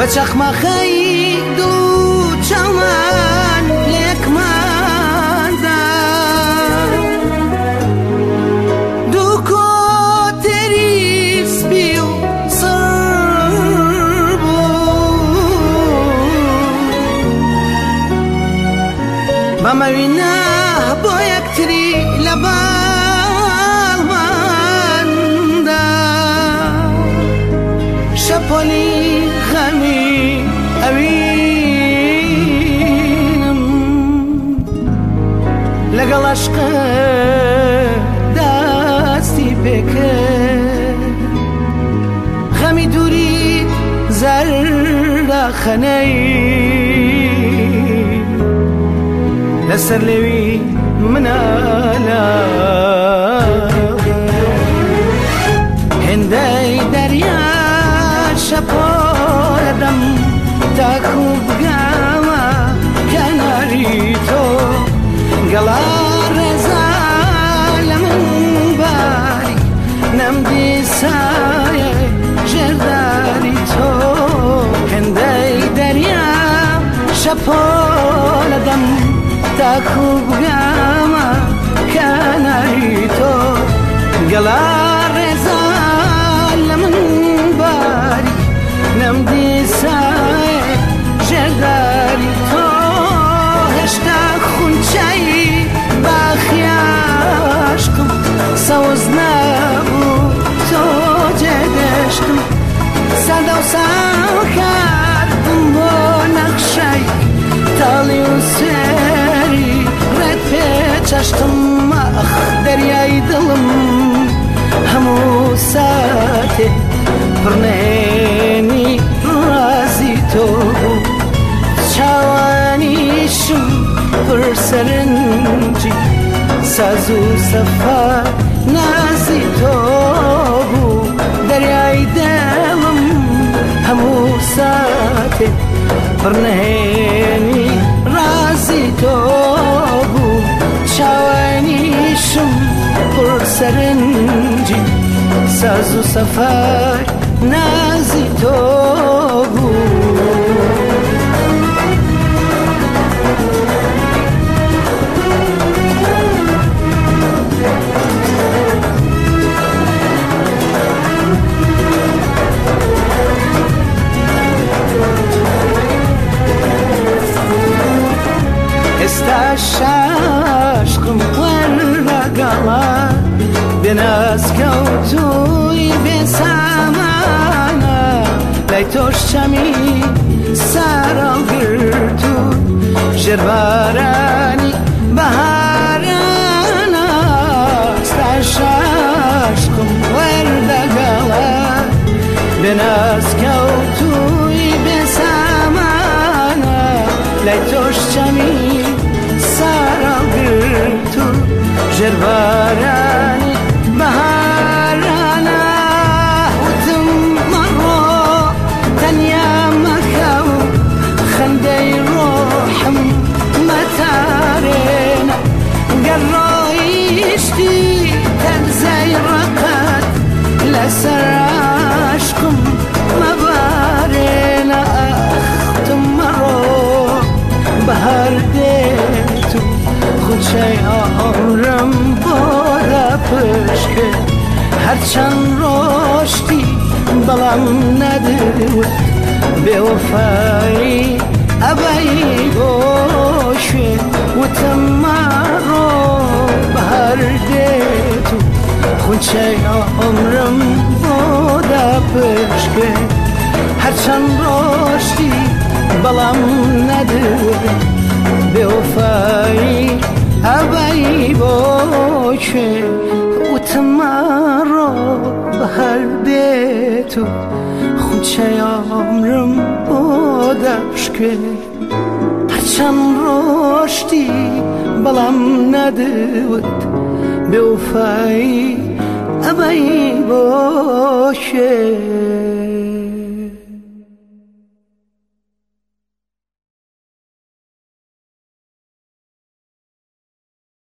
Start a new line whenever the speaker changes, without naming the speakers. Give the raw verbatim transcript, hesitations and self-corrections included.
چخمخی دو چمن لکمان دو کتری سپیو سر بود با موینه با یک تری لبال منده شپالی خمی اوینم لگل عشق دستی بکر خمی دوری زرد خنی لسر لوی منالا هندی دریا شپالدم تا خوب گاما کناری تو گلا رزا لمن باری نمدی سایه جرداری تو هندی دریا شپالدم تا خوب گاما کناری تو گلا رزا لمن باری نمدی سایه جرداری تو هشتا خونچایی باخی عشقم سوز نبو تو جدشتم سرده و سر کردم با نقشای تالی و سری رد پیچشتم اخ دریای دلم همو ساته پرنینی رازی تو چاوانیشم پر سرنجی سازو صفا نازی تو دریای دلم همو ساته پرنینی رازی تو چاوانیشم پر سرنجی سازو سفر نازی تو استاش عشقم قرر قلا بناس كوتوي بسامانا ليتوش شمي سارا قرتو جرباراني بهارانا استاش عشقم ورد قلا بناس كوتوي بسامانا ليتوش شمي سارا قرتو جرباراني بهارانا وتم مرو تنيا مكاو خندي روحم متارينا قرويشتي تنزي رقات لسر عشقم مبارينا اختم مرو بهار ديتو خود شای عمرم بارا پشکه هرچند راشتی بلم ندود به وفایی ابایی باشه و تمارو بهر دیتو خود شای عمرم بارا پشکه هرچند راشتی بلم ندود به وفایی ابایی باشه و تمارو بهر دیتو خود شای عمرم بادش که هرچند راشتی بلم ندود به وفایی ابایی باشه